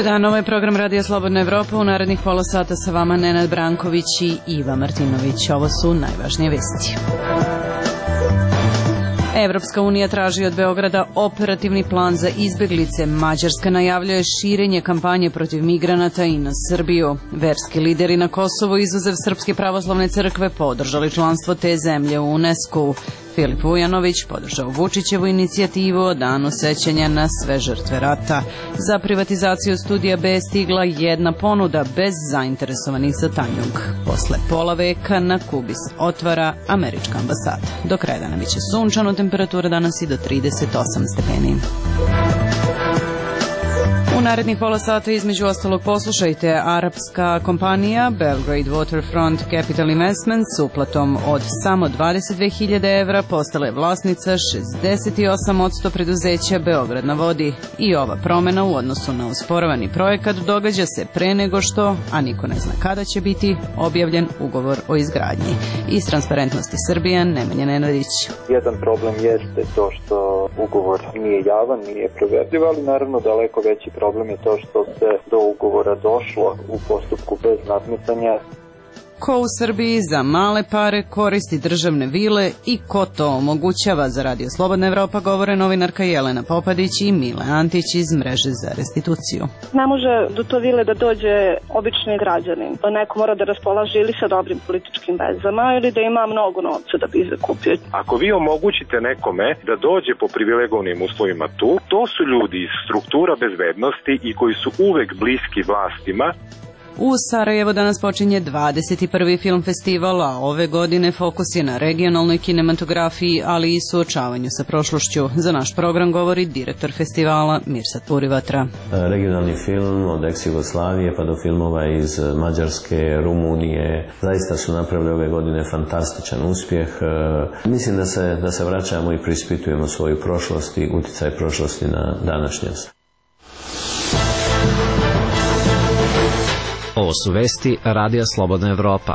Dobar dan, ovo je program Radija Slobodna Evropa. U narednih pola sata sa vama Nenad Branković i Iva Martinović. Ovo su najvažnije vesti. Evropska unija traži od Beograda operativni plan za izbeglice. Mađarska najavljuje širenje kampanje protiv migranata i na Srbiju. Verski lideri na Kosovu, izuzev Srpske pravoslavne crkve, podržali članstvo te zemlje u UNESCO-u. Filip Vujanović podržao Vučićevu inicijativu o danu sećanja na sve žrtve rata. Za privatizaciju Studija B stigla jedna ponuda bez zainteresovanih za Tanjug. Posle pola veka na Kubi se otvara američka ambasada. Do kraja dana biće sunčano, temperatura danas i do 38 stepeni. U narednih pola sata između ostalog poslušajte arapska kompanija Belgrade Waterfront Capital Investments s uplatom od samo 22.000 evra postala je vlasnica 68% preduzeća Beograd na vodi. I ova promena u odnosu na usporavani projekat događa se pre nego što, a niko ne zna kada će biti, objavljen ugovor o izgradnji. Iz Transparentnosti Srbije, Nemanja Nenadić. Jedan problem jeste to što ugovor nije javan, nije proverljiv, ali naravno daleko veći problem je to što se do ugovora došlo u postupku bez nadmetanja. Ko u Srbiji za male pare koristi državne vile i ko to omogućava? Za Radio Slobodna Evropa govore novinarka Jelena Popadić i Mile Antić iz Mreže za restituciju. Ne može do to vile da dođe obični građanin. Neko mora da raspolaže ili sa dobrim političkim vezama ili da ima mnogo novca da bi zakupio. Ako vi omogućite nekome da dođe po privilegovanim uslovima tu, to su ljudi iz struktura bezbednosti i koji su uvek bliski vlastima. U Sarajevo danas počinje 21. film festival, a ove godine fokus je na regionalnoj kinematografiji, ali i suočavanju sa prošlošću. Za naš program govori direktor festivala Mirsad Purivatra. Regionalni film od ex-Jugoslavije pa do filmova iz Mađarske, Rumunije, zaista su napravili ove godine fantastičan uspjeh. Mislim da se vraćamo i preispitujemo svoju prošlost i uticaj prošlosti na današnjost. Ovo su vesti Radija Slobodna Evropa.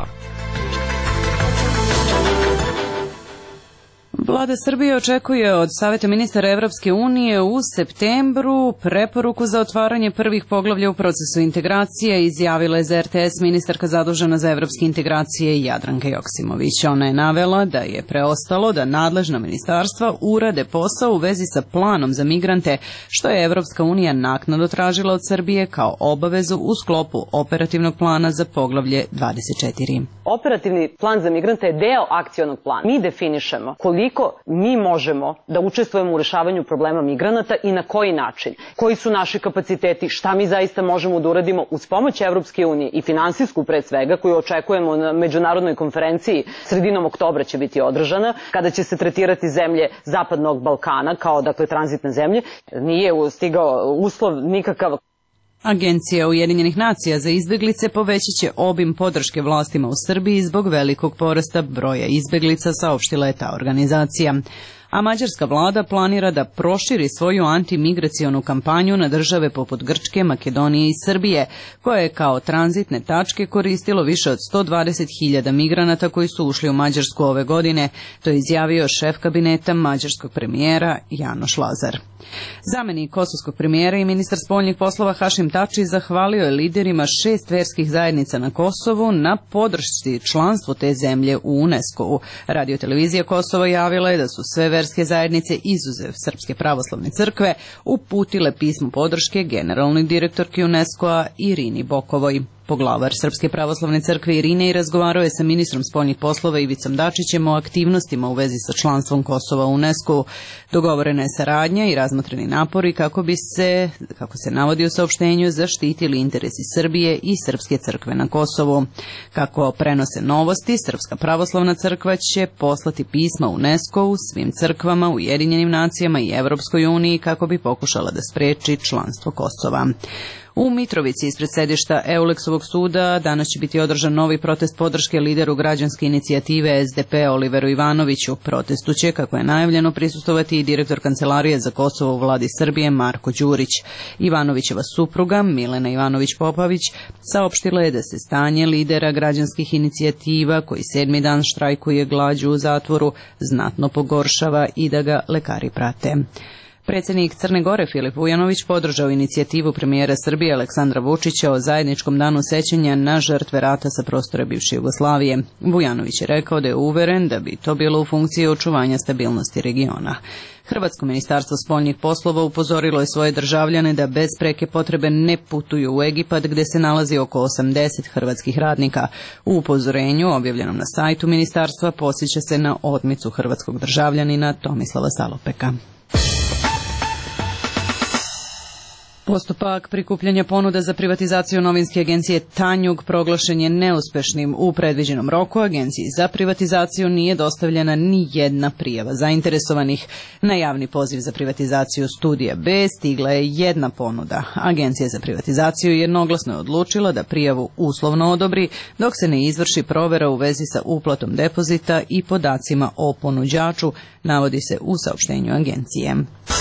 Vlada Srbije očekuje od Saveta ministara Evropske unije u septembru preporuku za otvaranje prvih poglavlja u procesu integracije, izjavila je za RTS ministarka zadužena za evropske integracije Jadranka Joksimović. Ona je navela da je preostalo da nadležna ministarstva urade posao u vezi sa planom za migrante, što je Evropska unija naknadno tražila od Srbije kao obavezu u sklopu operativnog plana za poglavlje 24. Operativni plan za migrante je deo akcionog plana. Mi definišemo koliko mi možemo da učestvujemo u rešavanju problema migranata i na koji način, koji su naši kapaciteti, šta mi zaista možemo da uradimo uz pomoć Evropske unije i finansijsku pre svega, koju očekujemo na međunarodnoj konferenciji sredinom oktobra će biti održana, kada će se tretirati zemlje Zapadnog Balkana kao tranzitne zemlje. Nije stigao uslov nikakav. Agencija Ujedinjenih nacija za izbeglice povećat će obim podrške vlastima u Srbiji zbog velikog porasta broja izbeglica, saopštila je ta organizacija. A mađarska vlada planira da proširi svoju antimigracionu kampanju na države poput Grčke, Makedonije i Srbije, koje je kao tranzitne tačke koristilo više od 120.000 migranata koji su ušli u Mađarsku ove godine, to je izjavio šef kabineta mađarskog premijera Janoš Lazar. Zamenik kosovskog premijera i ministar spoljnih poslova Hašim Tači zahvalio je liderima 6 verskih zajednica na Kosovu na podršci članstvu te zemlje u UNESCO-u. Radiotelevizija Kosova javila je da su sve verske zajednice, izuzev Srpske pravoslavne crkve, uputile pismo podrške generalnoj direktorki UNESCO-a Irini Bokovoj. Poglavar Srpske pravoslavne crkve Irine i razgovarao je sa ministrom spoljnih poslova Ivicom Dačićem o aktivnostima u vezi sa članstvom Kosova u UNESCO-u. Dogovorena je saradnja i razmotreni napori kako bi se, kako se navodi u saopštenju, zaštitili interesi Srbije i Srpske crkve na Kosovu. Kako prenose novosti, Srpska pravoslavna crkva će poslati pisma UNESCO-u, svim crkvama, Ujedinjenim nacijama i Evropskoj uniji kako bi pokušala da spreči članstvo Kosova. U Mitrovici ispred sedišta Eulexovog suda danas će biti održan novi protest podrške lideru građanske inicijative SDP Oliveru Ivanoviću. Protestu će, kako je najavljeno, prisustvovati i direktor Kancelarije za Kosovo u vladi Srbije Marko Đurić. Ivanovićeva supruga Milena Ivanović-Popović saopštila je da se stanje lidera građanskih inicijativa, koji 7. dan štrajkuje glađu u zatvoru, znatno pogoršava i da ga lekari prate. Predsjednik Crne Gore Filip Vujanović podržao inicijativu premijera Srbije Aleksandra Vučića o zajedničkom danu sećanja na žrtve rata sa prostora bivše Jugoslavije. Vujanović je rekao da je uveren da bi to bilo u funkciji očuvanja stabilnosti regiona. Hrvatsko ministarstvo spoljnih poslova upozorilo je svoje državljane da bez preke potrebe ne putuju u Egipat, gde se nalazi oko 80 hrvatskih radnika. U upozorenju objavljenom na sajtu ministarstva podsjeća se na otmicu hrvatskog državljanina Tomislava Salopeka. Postupak prikupljanja ponuda za privatizaciju novinske agencije Tanjug proglašen je neuspešnim. U predviđenom roku agenciji za privatizaciju nije dostavljena ni jedna prijava zainteresovanih. Na javni poziv za privatizaciju Studija B stigla je jedna ponuda. Agencija za privatizaciju jednoglasno je odlučila da prijavu uslovno odobri dok se ne izvrši provera u vezi sa uplatom depozita i podacima o ponuđaču, navodi se u saopštenju agencije.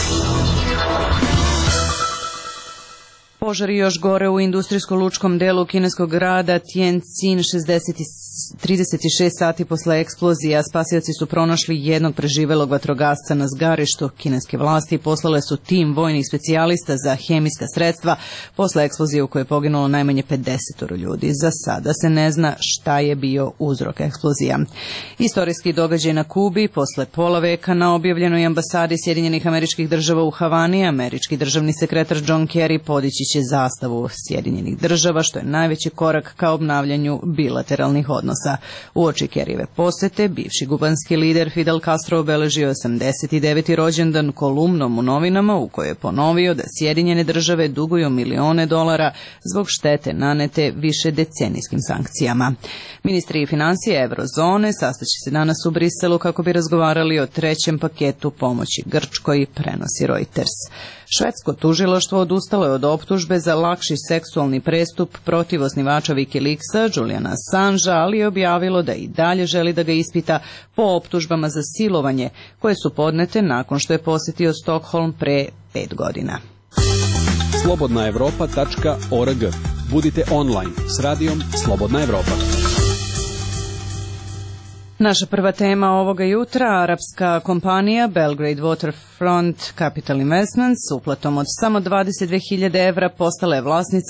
Požari još gore u industrijsko-lučkom delu kineskog grada Tianjin. 36 sati posle eksplozija spasioci su pronašli jednog preživelog vatrogasca na zgarištu. Kineske vlasti poslale su tim vojnih specijalista za hemijska sredstva posle eksplozije u kojoj je poginulo najmanje 50 ljudi. Za sada se ne zna šta je bio uzrok eksplozija. Istorijski događaj na Kubi. Posle pola veka na objavljenoj ambasadi Sjedinjenih Američkih Država u Havani američki državni sekretar John Kerry podići će zastavu Sjedinjenih Država, što je najveći korak ka obnavljanju bilateralnih odnosa. Uoči Kerryjeve posete, bivši kubanski lider Fidel Castro obeležio 89. rođendan kolumnom u novinama u kojoj je ponovio da Sjedinjene Države duguju milione dolara zbog štete nanete više decenijskim sankcijama. Ministri financije Eurozone sastaće se danas u Briselu kako bi razgovarali o trećem paketu pomoći Grčkoj, prenosi Reuters. Švedsko tužilaštvo odustalo je od optužbe za lakši seksualni prestup protiv osnivača Wikileaksa, Juliana Assangea, ali je objavilo da i dalje želi da ga ispita po optužbama za silovanje, koje su podnete nakon što je posjetio Stockholm pre 5 godina. slobodnaevropa.org. Budite online s radijom Slobodna Evropa. Naša prva tema ovoga jutra, arapska kompanija Belgrade Waterfront Capital Investments s uplatom od samo 22.000 evra postala je vlasnica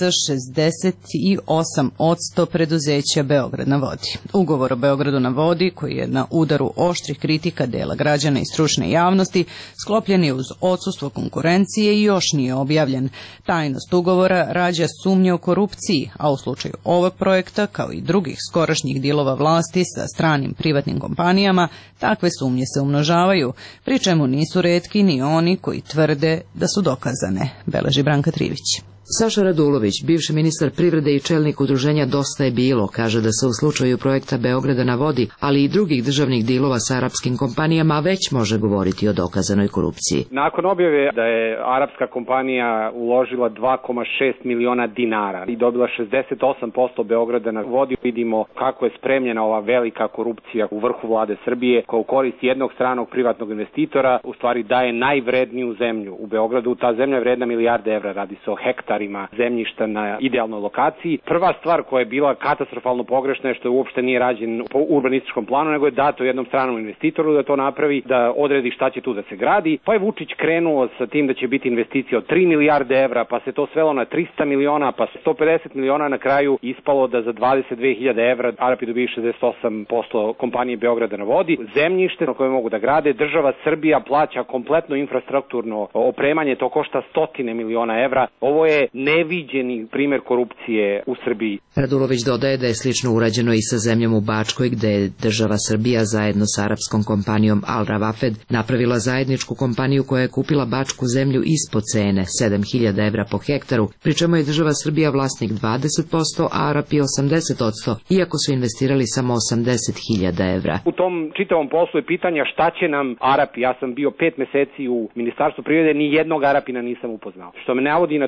68% preduzeća Beograd na vodi. Ugovor o Beogradu na vodi, koji je na udaru oštrih kritika dela građana i stručne javnosti, sklopljen je uz odsustvo konkurencije i još nije objavljen. Tajnost ugovora rađa sumnje o korupciji, a u slučaju ovog projekta, kao i drugih skorašnjih dilova vlasti sa stranim privatnim kompanijama, takve sumnje se umnožavaju, pri čemu nisu retki ni oni koji tvrde da su dokazane, beleži Branka Trivić. Saša Radulović, bivši ministar privrede i čelnik udruženja Dosta je bilo, kaže da se u slučaju projekta Beograda na vodi, ali i drugih državnih dilova sa arapskim kompanijama već može govoriti o dokazanoj korupciji. Nakon objave da je arapska kompanija uložila 2,6 miliona dinara i dobila 68% Beograda na vodi, vidimo kako je spremljena ova velika korupcija u vrhu vlade Srbije, koja u korist jednog stranog privatnog investitora u stvari daje najvredniju zemlju u Beogradu. Ta zemlja je vredna milijarde evra, radi se o hektarima zemljišta na idealnoj lokaciji. Prva stvar koja je bila katastrofalno pogrešna je što je uopšte nije rađen po urbanističkom planu, nego je dato jednom stranom investitoru da to napravi, da odredi šta će tu da se gradi. Pa je Vučić krenuo sa tim da će biti investicija od 3 milijarde evra, pa se to svelo na 300 miliona, pa 150 miliona, na kraju ispalo da za 22.000 evra Arapi dobiju 68% kompanije Beograda na vodi. Zemljište na koje mogu da grade, država Srbija plaća kompletno infrastrukturno opremanje, to košta stotine miliona evra. Ovo je neviđeni primer korupcije u Srbiji. Radulović dodaje da je slično urađeno i sa zemljom u Bačkoj, gde je država Srbija zajedno sa arapskom kompanijom Al Rawafed napravila zajedničku kompaniju koja je kupila bačku zemlju ispod cene 7.000 evra po hektaru, pri čemu je država Srbija vlasnik 20%, a Arapi 80%, iako su investirali samo 80.000 evra. U tom čitavom poslu je pitanja šta će nam Arapi. Ja sam bio 5 meseci u Ministarstvu privrede, ni jednog Arapina nisam upoznao. Što me navodi na to da se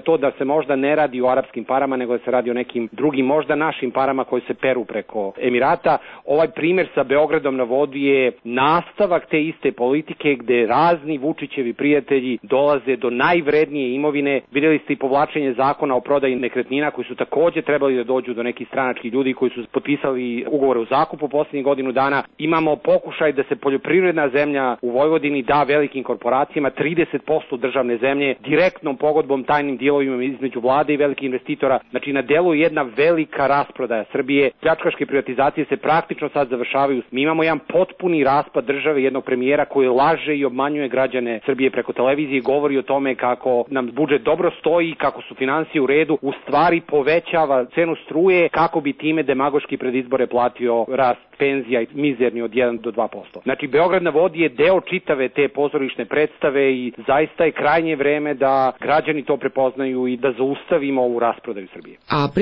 možda ne radi o arapskim parama, nego da se radi o nekim drugim, možda našim parama koji se peru preko Emirata. Ovaj primjer sa Beogradom na vodi je nastavak te iste politike gde razni Vučićevi prijatelji dolaze do najvrednije imovine. Vidjeli ste i povlačenje zakona o prodaji nekretnina koji su takođe trebali da dođu do nekih stranačkih ljudi koji su potpisali ugovore o zakupu posljednjih godinu dana. Imamo pokušaj da se poljoprivredna zemlja u Vojvodini da velikim korporacijama, 30% državne zemlje, direktnom pogodbom, tajnim dijelovima između vlade i velikih investitora. Znači na delu je jedna velika rasprodaja Srbije. Pljačkaške privatizacije se praktično sad završavaju. Mi imamo jedan potpuni raspad države, jednog premijera koji laže i obmanjuje građane Srbije preko televizije i govori o tome kako nam budžet dobro stoji, kako su finansije u redu, u stvari povećava cenu struje kako bi time demagoški pred izbore platio rast penzija i mizerni od 1 do 2%. Znači Beograd na vodi je deo čitave te pozorišne predstave i zaista je krajnje vreme da građani to prepoznaju i da zaustavimo ovu rasprodaju Srbije.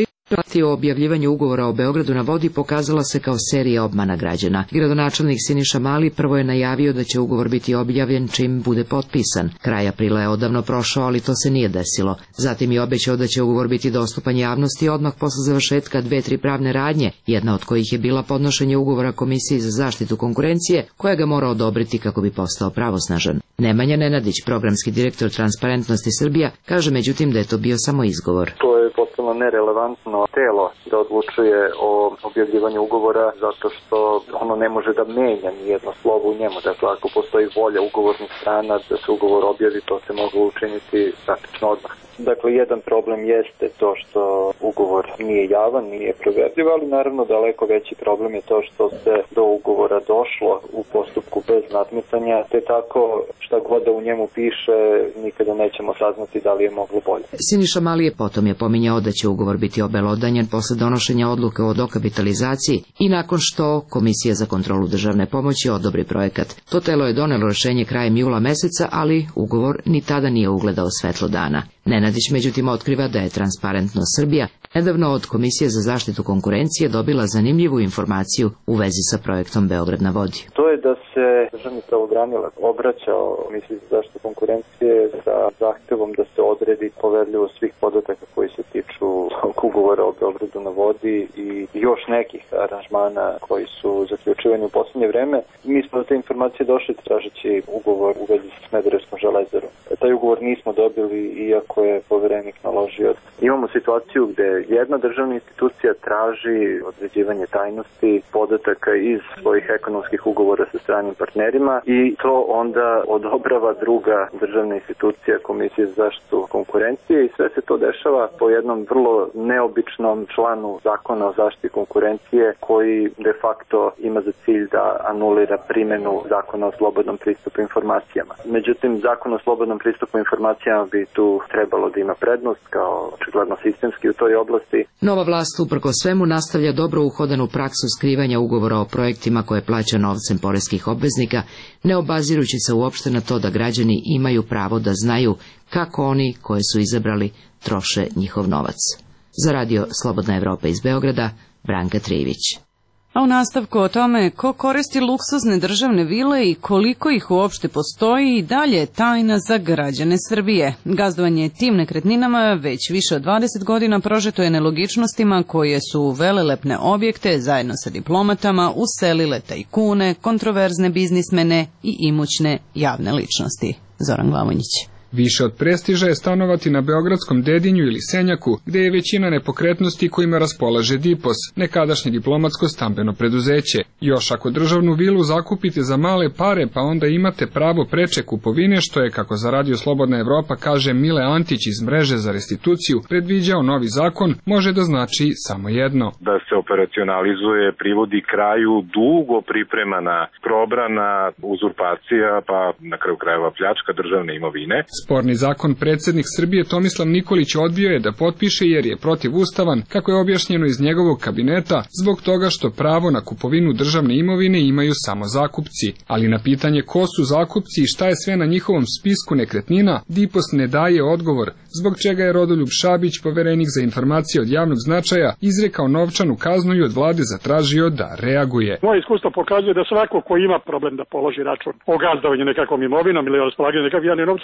O objavljivanju ugovora o Beogradu na vodi pokazala se kao serija obmana građana. Gradonačelnik Siniša Mali prvo je najavio da će ugovor biti objavljen čim bude potpisan. Kraj aprila je odavno prošao, ali to se nije desilo. Zatim je obećao da će ugovor biti dostupan javnosti odmah posle završetka 2-3 pravne radnje, jedna od kojih je bila podnošenje ugovora Komisiji za zaštitu konkurencije, koja ga mora odobriti kako bi postao pravosnažan. Nemanja Nenadić, programski direktor Transparentnosti Srbija, kaže međutim da je to bio samo izgovor. To je potpuno nerelevantno telo da odlučuje o objavljivanju ugovora zato što ono ne može da menja ni jedno slovo u njemu. Dakle, ako postoji volja ugovornih strana da se ugovor objavi, to se može učiniti praktično odmah. Dakle, jedan problem jeste to što ugovor nije javan, nije proverljiv, ali naravno daleko veći problem je to što se do ugovora došlo u postupku bez nadmetanja, te tako šta god da u njemu piše, nikada nećemo saznati da li je moglo bolje. Siniša Mali je potom pominjao da će ugovor biti obelodanjen posle donošenja odluke o dokapitalizaciji i nakon što Komisija za kontrolu državne pomoći odobri projekat. To telo je donelo rešenje krajem jula meseca, ali ugovor ni tada nije ugledao svetlo dana. Nenadić međutim otkriva da je Transparentnost Srbija nedavno od Komisije za zaštitu konkurencije dobila zanimljivu informaciju u vezi sa projektom Beograd na vodi. To je da se državni pravobranilac obraćao Komisiji za zaštitu konkurencije sa zahtevom da se odredi poverljivost svih podataka koji se tiču ugovora o Beogradu na vodi i još nekih aranžmana koji su zaključivani u poslednje vreme. Mi smo do te informacije došli tražeći ugovor u vezi sa Smederevskom železarom. Taj ugovor nismo dobili iako je poverenik naložio. Imamo situaciju gde jedna državna institucija traži određivanje tajnosti podataka iz svojih ekonomskih ugovora sa stranim partnerima i to onda odobrava druga državna institucija, Komisija za zaštitu konkurencije, i sve se to dešava po jednom vrlo neobičnom članu Zakona o zaštiti konkurencije koji de facto ima za cilj da anulira primenu Zakona o slobodnom pristupu informacijama. Međutim, Zakon o slobodnom pristupu informacijama bi tu trebalo da ima prednost kao očigledno sistemski u toj oblasti. Nova vlast uprkos svemu nastavlja dobro uhodanu praksu skrivanja ugovora o projektima koje plaća novcem poreskih obveznika, ne obazirujući se uopšte na to da građani imaju pravo da znaju kako oni koje su izabrali troše njihov novac. Za radio Slobodna Evropa iz Beograda, Branka Trijević. A u nastavku o tome ko koristi luksuzne državne vile i koliko ih uopšte postoji i dalje je tajna za građane Srbije. Gazdovanje tim nekretninama već više od 20 godina prožeto je nelogičnostima koje su velelepne objekte zajedno sa diplomatama uselile tajkune, kontroverzne biznismene i imućne javne ličnosti. Zoran Glavonjić. Više od prestiža je stanovati na beogradskom Dedinju ili Senjaku, gde je većina nepokretnosti kojima raspolaže DIPOS, nekadašnje diplomatsko stambeno preduzeće. Još ako državnu vilu zakupite za male pare, pa onda imate pravo preče kupovine, što je, kako za radio Slobodna Evropa kaže Mile Antić iz mreže za restituciju, predviđao novi zakon, može da znači samo jedno. Da se operacionalizuje, privodi kraju dugo pripremana, probrana uzurpacija, pa na kraju krajeva pljačka državne imovine. Sporni zakon predsjednik Srbije Tomislav Nikolić odbio je da potpiše jer je protivustavan, kako je objašnjeno iz njegovog kabineta, zbog toga što pravo na kupovinu državne imovine imaju samo zakupci. Ali na pitanje ko su zakupci i šta je sve na njihovom spisku nekretnina, DIPOS ne daje odgovor, zbog čega je Rodoljub Šabić, poverenik za informacije od javnog značaja, izrekao novčanu kaznu i od vlade zatražio da reaguje. Moje iskustvo pokazuje da svako ko ima problem da položi račun o gazdovanju nekakvom imovinom ili o raspolaganju nekakvim javnim novcem, po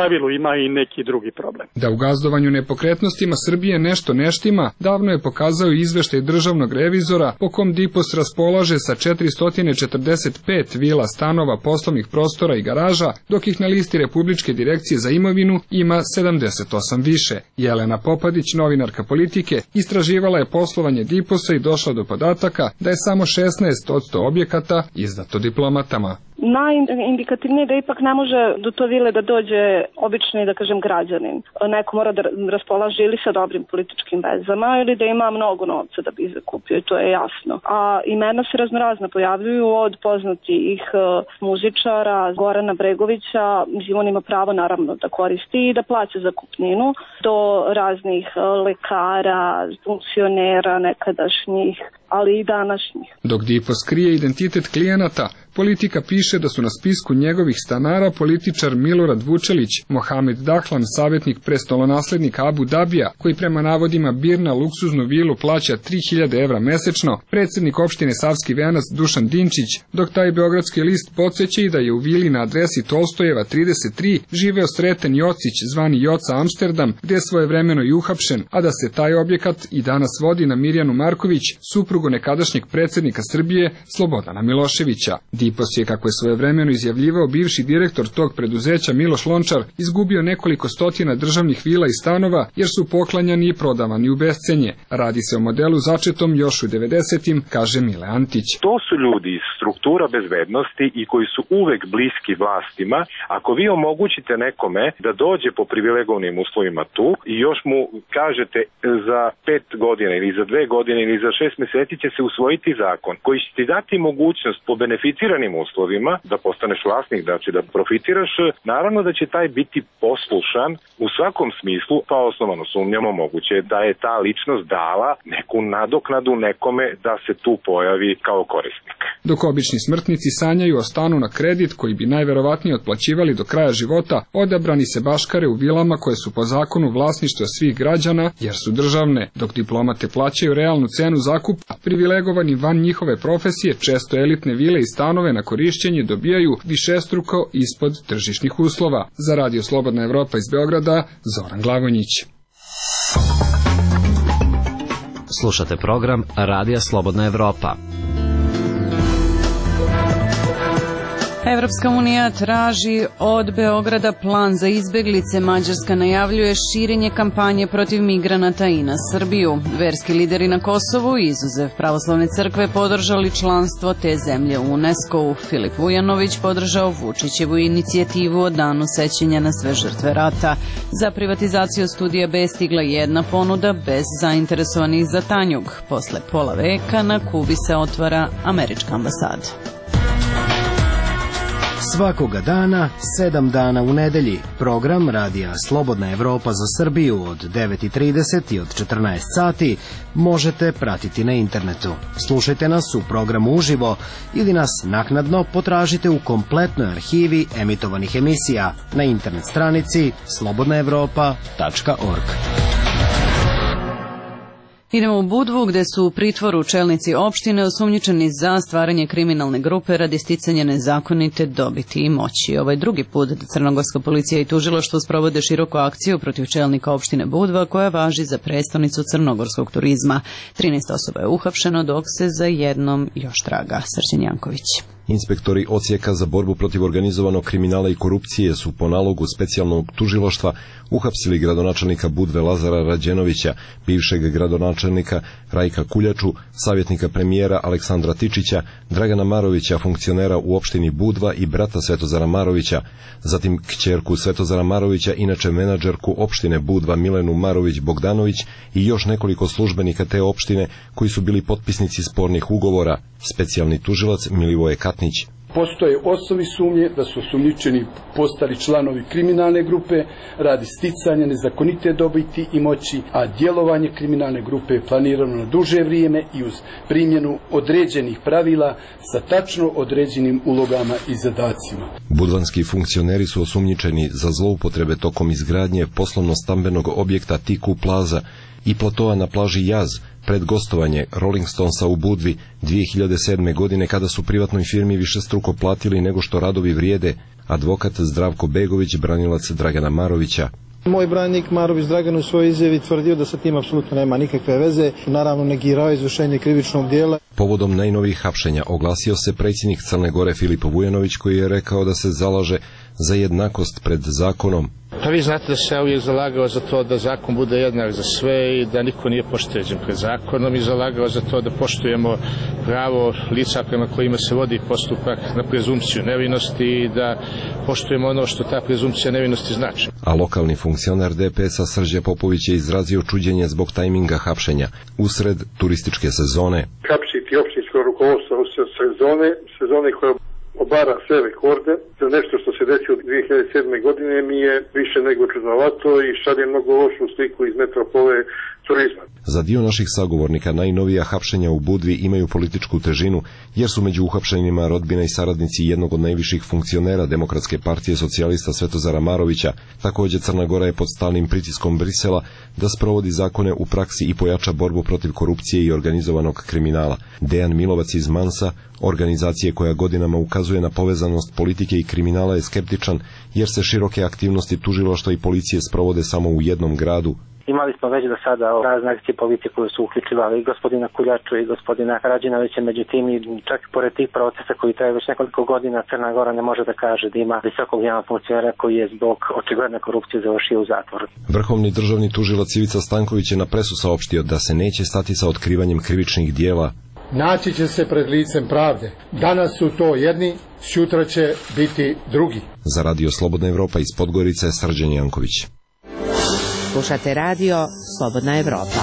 pravilu ima i neki drugi problem. Da u gazdovanju nepokretnostima Srbije nešto ne štima, davno je pokazao izveštaj državnog revizora po kom DIPOS raspolaže sa 445 vila, stanova, poslovnih prostora i garaža, dok ih na listi Republičke direkcije za imovinu ima 78 više. Jelena Popadić, novinarka Politike, istraživala je poslovanje DIPOS-a i došla do podataka da je samo 16% objekata izdato diplomatama. Najindikativnije da ipak ne može do to vile da dođe obični, da kažem, građanin. Neko mora da raspolaže ili sa dobrim političkim vezama ili da ima mnogo novca da bi zakupio, i to je jasno. A imena se raznorazna pojavljuju od poznatih muzičara, Gorana Bregovića, on ima pravo naravno da koristi i da plaća zakupninu, do raznih lekara, funkcionera nekadašnjih, ali i današnjih. Dok DIPOS krije identitet klijenata, Politika piše da su na spisku njegovih stanara političar Milorad Vučelić, Mohamed Dahlan, savjetnik prestolonaslednika Abu Dabija, koji prema navodima birna luksuznu vilu plaća 3000 evra mesečno, predsjednik opštine Savski Venac Dušan Dinčić, dok taj beogradski list podsjeća i da je u vili na adresi Tolstojeva 33 živeo Sreten Jocić, zvani Joca Amsterdam, gde je svojevremeno i uhapšen, a da se taj objekat i danas vodi na Mirjanu Marković, suprugu nekadašnjeg predsjednika Srbije Slobodana Miloševića. DIPOS je, kako je svojevremeno izjavljivao bivši direktor tog preduzeća Miloš Lončar, izgubio nekoliko stotina državnih vila i stanova jer su poklanjani i prodavani u bescenje. Radi se o modelu začetom još u 90-im, kaže Mile Antić. To su ljudi iz struktura bezbednosti i koji su uvek bliski vlastima. Ako vi omogućite nekome da dođe po privilegovanim uslovima tu i još mu kažete za 5 godina ili za 2 godine ili za 6 meseci će se usvojiti zakon koji će ti dati mogućnost po beneficiranim uslovima da postaneš vlasnik, znači da profitiraš, naravno da će taj biti poslušan u svakom smislu, pa osnovano sumnjamo moguće da je ta ličnost dala neku nadoknadu nekome da se tu pojavi kao korisnik. Dok obični smrtnici sanjaju o stanu na kredit koji bi najverovatnije otplaćivali do kraja života, odabrani se baškare u vilama koje su po zakonu vlasništva svih građana jer su državne, dok diplomate plaćaju realnu cenu zakupa, privilegovani van njihove profesije, često elitne vile i stanove na korišćenje dobijaju višestruko ispod tržišnih uslova. Za Radio Slobodna Evropa iz Beograda, Zoran Glavonjić. Slušate program Radija Slobodna Evropa. Evropska unija traži od Beograda plan za izbeglice. Mađarska najavljuje širenje kampanje protiv migranata i na Srbiju. Verski lideri na Kosovu, izuzev pravoslavne crkve, podržali članstvo te zemlje u UNESCO-u. Filip Vujanović podržao Vučićevu inicijativu o danu sećanja na sve žrtve rata. Za privatizaciju Studija B stigla jedna ponuda bez zainteresovanih za tanjug. Posle pola veka na Kubi se otvara američka ambasada. Svakoga dana, 7 dana u nedelji, program Radija Slobodna Evropa za Srbiju od 9:30 i od 14 sati možete pratiti na internetu. Slušajte nas u programu uživo ili nas naknadno potražite u kompletnoj arhivi emitovanih emisija na internet stranici slobodnaevropa.org. Idemo u Budvu, gde su u pritvoru čelnici opštine osumnjičeni za stvaranje kriminalne grupe radi sticanja nezakonite dobiti i moći. Ovo je drugi put da crnogorska policija i tužilaštvo sprovode široku akciju protiv čelnika opštine Budva, koja važi za prestonicu crnogorskog turizma. 13 osoba je uhapšeno, dok se za jednom još traga. Srđan Janković. Inspektori Odsjeka za borbu protiv organizovanog kriminala i korupcije su po nalogu specijalnog tužilaštva uhapsili gradonačelnika Budve Lazara Rađenovića, bivšeg gradonačelnika Rajka Kuljaču, savjetnika premijera Aleksandra Tičića, Dragana Marovića, funkcionera u opštini Budva i brata Svetozara Marovića, zatim kćerku Svetozara Marovića, inače menadžerku opštine Budva Milenu Marović-Bogdanović i još nekoliko službenika te opštine koji su bili potpisnici spornih ugovora. Specijalni tužilac Milivoje Katnić. Postoje osnovi sumnje da su osumnjičeni postali članovi kriminalne grupe radi sticanja nezakonite dobiti i moći, a djelovanje kriminalne grupe je planirano na duže vrijeme i uz primjenu određenih pravila sa tačno određenim ulogama i zadacima. Budvanski funkcioneri su osumnjičeni za zloupotrebe tokom izgradnje poslovno-stambenog objekta Tiku Plaza i platoa na plaži Jaz, pred gostovanje Rolling Stonesa u Budvi 2007. godine, kada su privatnoj firmi višestruko platili nego što radovi vrijede, advokat Zdravko Begović, branilac Dragana Marovića. Moj branik Marović Dragan u svojoj izjavi tvrdio da sa tim apsolutno nema nikakve veze, naravno negirao izvršenje krivičnog dijela. Povodom najnovijih hapšenja oglasio se predsjednik Crne Gore Filip Vujanović, koji je rekao da se zalaže za jednakost pred zakonom. Pa vi znate da se ja uvijek zalagao za to da zakon bude jednak za sve i da niko nije pošteđen pred zakonom, i zalagao za to da poštujemo pravo lica prema kojima se vodi postupak na prezumpciju nevinosti i da poštujemo ono što ta prezumpcija nevinosti znači. A lokalni funkcionar DPS-a Srđe Popović je izrazio čuđenje zbog tajminga hapšenja usred turističke sezone. Hapšiti općinsko rukovodstvo usred sezone koja obara sve rekorde za nešto što se desilo 2007. godine mi je više nego čudnovato i šalje mnogo lošu sliku iz metropole turizma. Za dio naših sagovornika najnovija hapšenja u Budvi imaju političku težinu, jer su među uhapšenjima rodbina i saradnici jednog od najviših funkcionera Demokratske partije socijalista Svetozara Marovića. Također Crna Gora je pod stalnim pritiskom Brisela da sprovodi zakone u praksi i pojača borbu protiv korupcije i organizovanog kriminala. Dejan Milovac iz Mansa, organizacije koja godinama ukazuje na povezanost politike i kriminala, je skeptičan, jer se široke aktivnosti tužilaštva i policije sprovode samo u jednom gradu. Imali smo već do sada razne akcije policije koje su uključivali i gospodina Kuljaču i gospodina Rađinovića, međutim i čak pored tih procesa koji traju već nekoliko godina, Crna Gora ne može da kaže da ima visokog javnog funkcionera koji je zbog očigledne korupcije završio u zatvoru. Vrhovni državni tužilac Ivica Stanković je na presu saopštio da se neće stati sa otkrivanjem krivičnih dijela. Naći će se pred licem pravde. Danas su to jedni, sutra će biti drugi. Za Radio Slobodna Evropa iz Podgorice, Srđan Janković. Slušate radio Slobodna Evropa.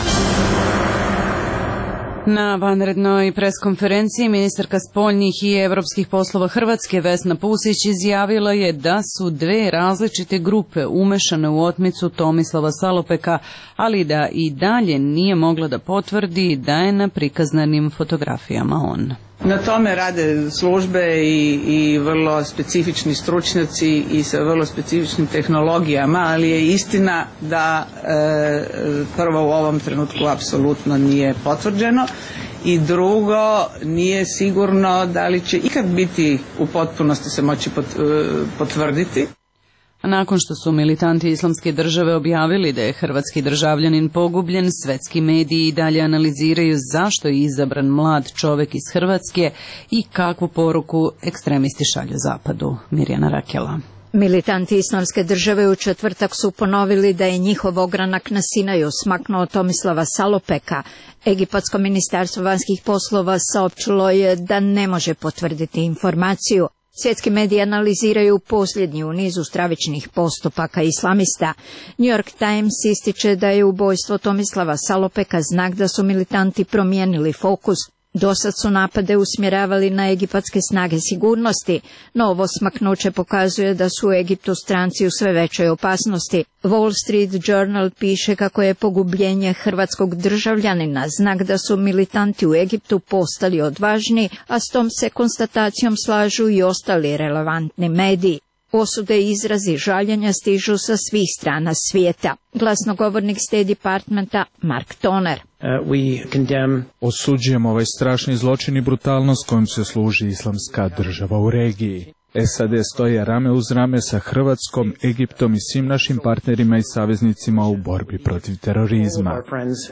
Na vanrednoj preskonferenciji ministarka spoljnih i evropskih poslova Hrvatske Vesna Pusić izjavila je da su dve različite grupe umešane u otmicu Tomislava Salopeka, ali da i dalje nije mogla da potvrdi da je na prikaznanim fotografijama on. Na tome rade službe i vrlo specifični stručnjaci i sa vrlo specifičnim tehnologijama, ali je istina da prvo u ovom trenutku apsolutno nije potvrđeno i drugo nije sigurno da li će ikad biti u potpunosti se moći potvrditi. Nakon što su militanti Islamske države objavili da je hrvatski državljanin pogubljen, svetski mediji i dalje analiziraju zašto je izabran mlad čovek iz Hrvatske i kakvu poruku ekstremisti šalju zapadu. Mirjana Rakela. Militanti Islamske države u četvrtak su ponovili da je njihov ogranak na Sinaju smaknuo Tomislava Salopeka. Egipatsko ministarstvo vanjskih poslova saopćilo je da ne može potvrditi informaciju. Svjetski mediji analiziraju posljednji u nizu stravičnih postupaka islamista. New York Times ističe da je ubojstvo Tomislava Salopeka znak da su militanti promijenili fokus. Dosad su napade usmjeravali na egipatske snage sigurnosti, no ovo smaknuće pokazuje da su u Egiptu stranci u sve većoj opasnosti. Wall Street Journal piše kako je pogubljenje hrvatskog državljanina znak da su militanti u Egiptu postali odvažni, a s tom se konstatacijom slažu i ostali relevantni mediji. Osude i izrazi žaljenja stižu sa svih strana svijeta. Glasnogovornik State Departmenta Mark Toner. Osuđujemo ovaj strašni zločin i brutalnost kojom se služi Islamska država u regiji. SAD stoje rame uz rame sa Hrvatskom, Egiptom i svim našim partnerima i saveznicima u borbi protiv terorizma.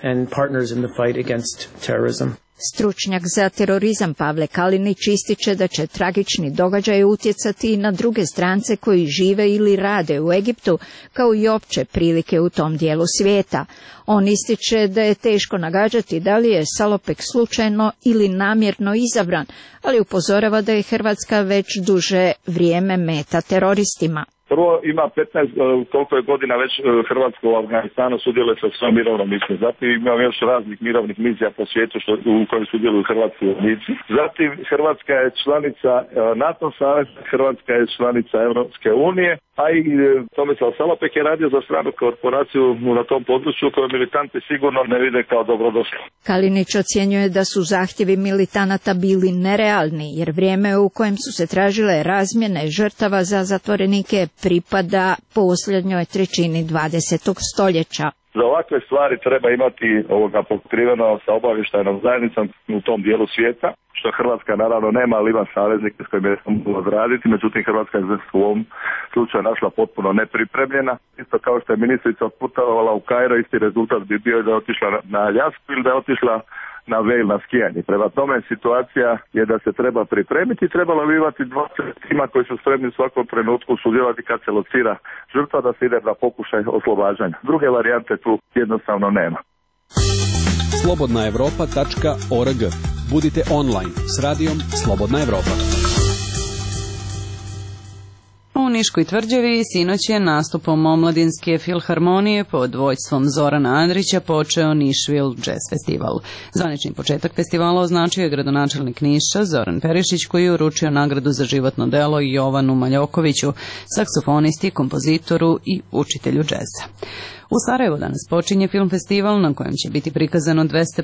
Stručnjak za terorizam Pavle Kalinić ističe da će tragični događaj utjecati i na druge strance koji žive ili rade u Egiptu, kao i opće prilike u tom dijelu svijeta. On ističe da je teško nagađati da li je Salopek slučajno ili namjerno izabran, ali upozorava da je Hrvatska već duže vrijeme meta teroristima. Prvo ima 15, koliko je godina već Hrvatsko u Afganistanu sudjeluje sa svojom mirovnom misijom. Zatim imamo još raznih mirovnih misija po svijetu u kojim sudjeluju hrvatski vojnici. Zatim Hrvatska je članica NATO saveza, Hrvatska je članica Europske unije, a i Tomislav Salopek je radio za stranu korporaciju na tom području koju militanti sigurno ne vide kao dobrodošlo. Kalinić ocjenjuje da su zahtjevi militanata bili nerealni, jer vrijeme u kojem su se tražile razmjene žrtava za zatvorenike pripada posljednjoj trećini 20. stoljeća. Za ovakve stvari treba imati pokriveno sa obavještajnom zajednicom u tom dijelu svijeta, što Hrvatska naravno nema, ali ima saveznike s kojima je mogla odraditi, međutim Hrvatska je u ovom slučaju našla potpuno nepripremljena. Isto kao što je ministrica putovala u Kairo, isti rezultat bi bio da je otišla na Aljasku ili da je otišla na Vail na skijanje. Prema tome situacija je da se treba pripremiti i trebalo bi imati 20 tima koji su spremni u svakom trenutku sudjelovati kad se locira žrtva da se ide na pokušaj oslobađanja. Druge varijante tu jednostavno nema. slobodnaevropa.org. Budite online s radijom Slobodna Evropa. U Niškoj tvrđavi sinoć je nastupom Omladinske filharmonije pod vođstvom Zorana Andrića počeo Nišvil Jazz Festival. Zvanični početak festivala označio je gradonačelnik Niša Zoran Perišić, koji je uručio nagradu za životno delo Jovanu Maljokoviću, saksofonisti, kompozitoru i učitelju džeza. U Sarajevu danas počinje film festival na kojem će biti prikazano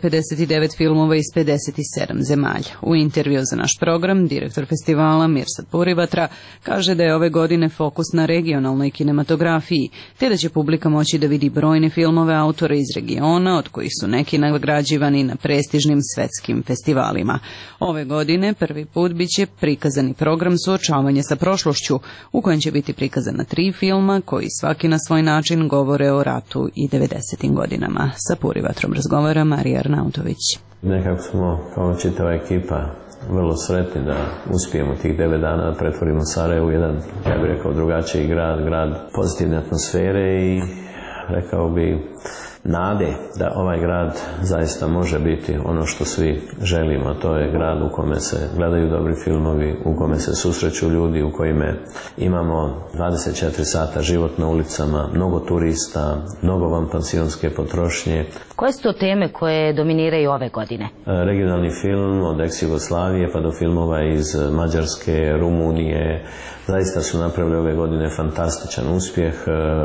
259 filmova iz 57 zemalja. U intervju za naš program direktor festivala Mirsad Purivatra kaže da je ove godine fokus na regionalnoj kinematografiji, te da će publika moći da vidi brojne filmove autora iz regiona, od kojih su neki nagrađivani na prestižnim svetskim festivalima. Ove godine prvi put biće prikazani program suočavanja sa prošlošću, u kojem će biti prikazana 3 filma koji svaki na svoj način govore o ratu i 90. godinama. Sa Purivatrom razgovara Marija Arnautović. Nekako smo kao čitava ekipa vrlo sretni da uspijemo tih 9 dana da pretvorimo Sarajevo u jedan, ja bih rekao, drugačiji grad pozitivne atmosfere i rekao bi nade da ovaj grad zaista može biti ono što svi želimo, a to je grad u kome se gledaju dobri filmovi, u kome se susreću ljudi, u kojime imamo 24 sata život na ulicama, mnogo turista, mnogo vanpansionske potrošnje. Koje su to teme koje dominiraju ove godine? Regionalni film od ex-Jugoslavije pa do filmova iz Mađarske, Rumunije, zaista su napravili ove godine fantastičan uspjeh.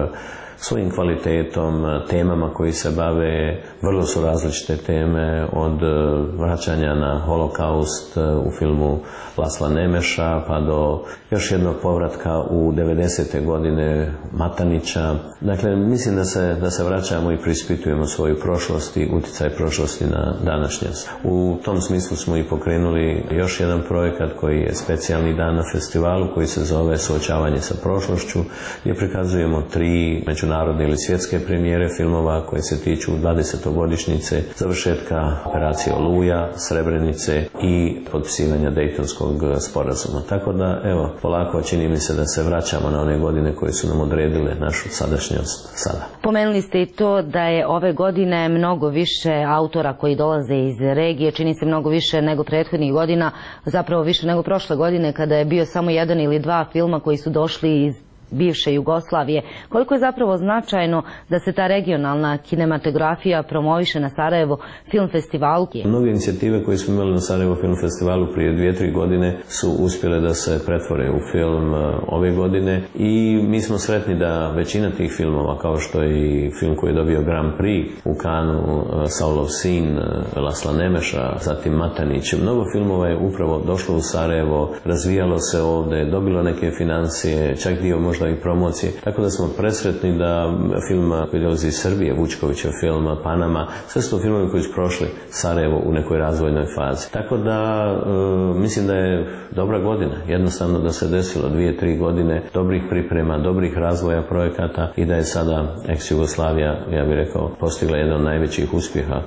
Svojim kvalitetom, temama koji se bave, vrlo su različite teme, od vraćanja na holokaust u filmu Lasla Nemeša pa do još jednog povratka u 90. godine Matanića. Dakle, mislim da se vraćamo i preispitujemo svoju prošlost i utjecaj prošlosti na današnjost. U tom smislu smo i pokrenuli još jedan projekat koji je specijalni dan na festivalu koji se zove Suočavanje sa prošlošću, gdje prikazujemo 3 međunarodne ili svjetske premijere filmova koje se tiču 20-godišnjice završetka operacije Oluja, Srebrenice i potpisivanja Dejtonskog sporazuma. Tako da, evo, polako čini mi se da se vraćamo na one godine koje su nam odredile našu sadašnjost sada. Pomenuli ste i to da je ove godine mnogo više autora koji dolaze iz regije, čini se mnogo više nego prethodnih godina, zapravo više nego prošle godine kada je bio samo 1 ili 2 filma koji su došli iz bivše Jugoslavije. Koliko je zapravo značajno da se ta regionalna kinematografija promoviše na Sarajevo Film Festivalu? Mnoge inicijative koje smo imali na Sarajevo Film Festivalu prije 2-3 godine su uspjele da se pretvore u film ove godine i mi smo sretni da većina tih filmova, kao što je i film koji je dobio Grand Prix u Kanu, Saulov sin, Lasla Nemeša, zatim Matanić, mnogo filmova je upravo došlo u Sarajevo, razvijalo se ovdje, dobilo neke financije, čak dio možda i promocije. Tako da smo presretni da film koji dolazi iz Srbije, Vučkovićev film Panama, sve su to filmovi koji su prošli Sarajevo u nekoj razvojnoj fazi. Tako da mislim da je dobra godina. Jednostavno da se desilo 2-3 godine dobrih priprema, dobrih razvoja projekata i da je sada ex-Jugoslavija, ja bih rekao, postigla jedan od najvećih uspjeha.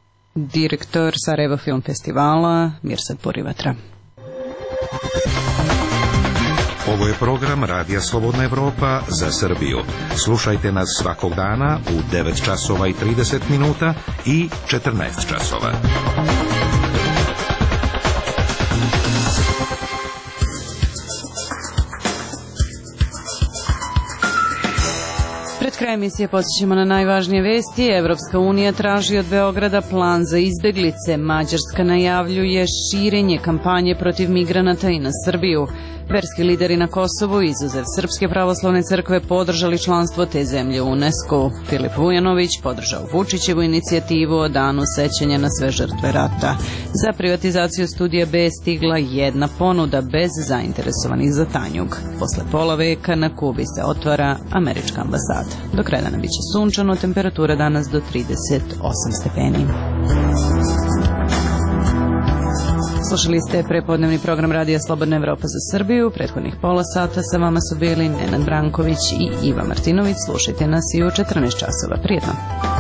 Direktor Sarajevo Film Festivala Mirsad Purivatra. Ovo je program Radija Slobodna Evropa za Srbiju. Slušajte nas svakog dana u 9 časova i 30 minuta i 14 časova. Pred kraj emisije podsjećamo na najvažnije vesti. Evropska unija traži od Beograda plan za izbeglice. Mađarska najavljuje širenje kampanje protiv migranata i na Srbiju. Verski lideri na Kosovu, izuzev Srpske pravoslavne crkve, podržali članstvo te zemlje u UNESCO. Filip Vujanović podržao Vučićevu inicijativu o danu sećanja na sve žrtve rata. Za privatizaciju Studija B stigla jedna ponuda bez zainteresovanih za tanjug. Posle pola veka na Kubi se otvara američka ambasada. Do kraja dana biće sunčano, temperatura danas do 38 stepeni. Slušali ste prepodnevni program Radija Slobodna Evropa za Srbiju. Prethodnih pola sata sa vama su bili Nenad Branković i Iva Martinović. Slušajte nas i u 14 časova. Prijetno.